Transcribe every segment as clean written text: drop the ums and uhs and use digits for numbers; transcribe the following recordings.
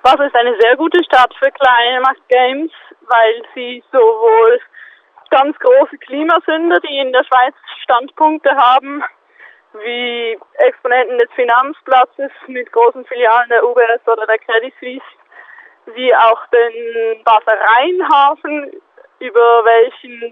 Basel ist eine sehr gute Stadt für Climate Games, weil sie sowohl ganz große Klimasünder, die in der Schweiz Standpunkte haben, wie Exponenten des Finanzplatzes mit großen Filialen der UBS oder der Credit Suisse, wie auch den Basler Rheinhafen, über welchen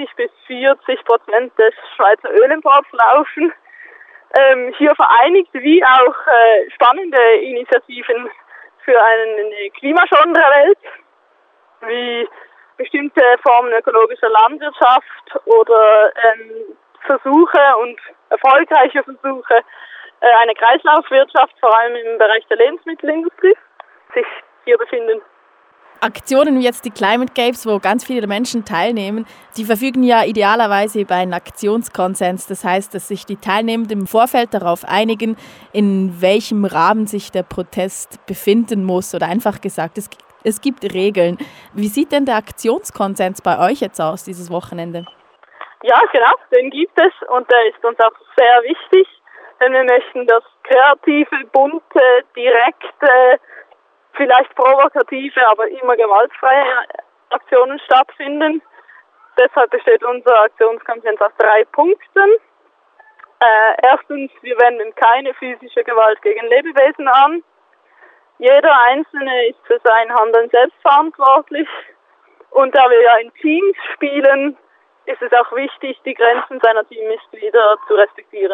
30-40% des Schweizer Ölimports laufen, hier vereinigt, wie auch spannende Initiativen für eine klimaschonendere Welt, wie bestimmte Formen ökologischer Landwirtschaft oder Versuche und erfolgreiche Versuche, eine Kreislaufwirtschaft, vor allem im Bereich der Lebensmittelindustrie, sich hier befinden. Aktionen wie jetzt die Climate Games, wo ganz viele Menschen teilnehmen, die verfügen ja idealerweise über einen Aktionskonsens. Das heißt, dass sich die Teilnehmenden im Vorfeld darauf einigen, in welchem Rahmen sich der Protest befinden muss. Oder einfach gesagt, es gibt Regeln. Wie sieht denn der Aktionskonsens bei euch jetzt aus, dieses Wochenende? Ja, genau, den gibt es und der ist uns auch sehr wichtig, denn wir möchten, dass kreative, bunte, direkte, vielleicht provokative, aber immer gewaltfreie Aktionen stattfinden. Deshalb besteht unser Aktionskonsens aus 3 Punkten. Erstens, wir wenden keine physische Gewalt gegen Lebewesen an. Jeder Einzelne ist für sein Handeln selbst verantwortlich. Und da wir ja in Teams spielen, ist es auch wichtig, die Grenzen seiner Teammitglieder zu respektieren.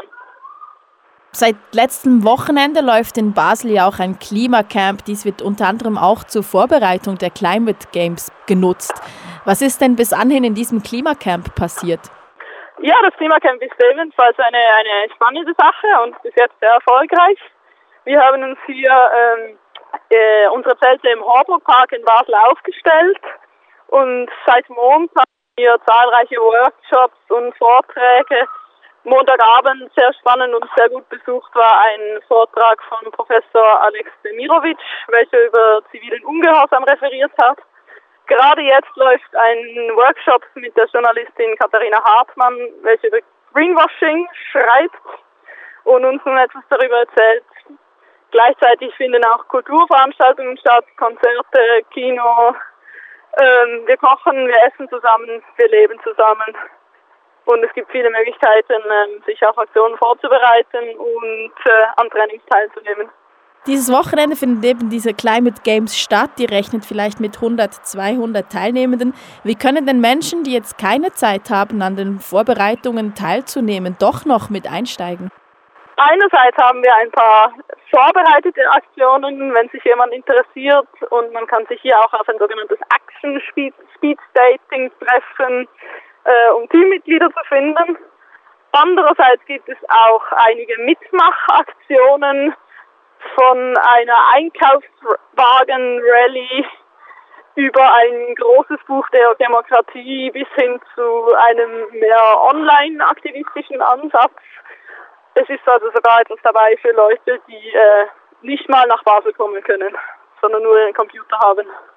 Seit letztem Wochenende läuft in Basel ja auch ein Klimacamp. Dies wird unter anderem auch zur Vorbereitung der Climate Games genutzt. Was ist denn bis anhin in diesem Klimacamp passiert? Ja, das Klimacamp ist ebenfalls eine spannende Sache und bis jetzt sehr erfolgreich. Wir haben uns hier unsere Zelte im Horburg Park in Basel aufgestellt und seit Montag haben wir zahlreiche Workshops und Vorträge. Montagabend sehr spannend und sehr gut besucht war ein Vortrag von Professor Alex Demirovic, welcher über zivilen Ungehorsam referiert hat. Gerade jetzt läuft ein Workshop mit der Journalistin Katharina Hartmann, welche über Greenwashing schreibt und uns nun etwas darüber erzählt. Gleichzeitig finden auch Kulturveranstaltungen statt, Konzerte, Kino. Wir kochen, wir essen zusammen, wir leben zusammen. Und es gibt viele Möglichkeiten, sich auf Aktionen vorzubereiten und an Trainings teilzunehmen. Dieses Wochenende finden eben diese Climate Games statt. Die rechnet vielleicht mit 100, 200 Teilnehmenden. Wie können denn Menschen, die jetzt keine Zeit haben, an den Vorbereitungen teilzunehmen, doch noch mit einsteigen? Einerseits haben wir ein paar vorbereitete Aktionen, wenn sich jemand interessiert. Und man kann sich hier auch auf ein sogenanntes Action Speed Dating treffen, um Teammitglieder zu finden. Andererseits gibt es auch einige Mitmachaktionen von einer Einkaufswagen-Rallye über ein großes Buch der Demokratie bis hin zu einem mehr online-aktivistischen Ansatz. Es ist also sogar etwas dabei für Leute, die nicht mal nach Basel kommen können, sondern nur einen Computer haben.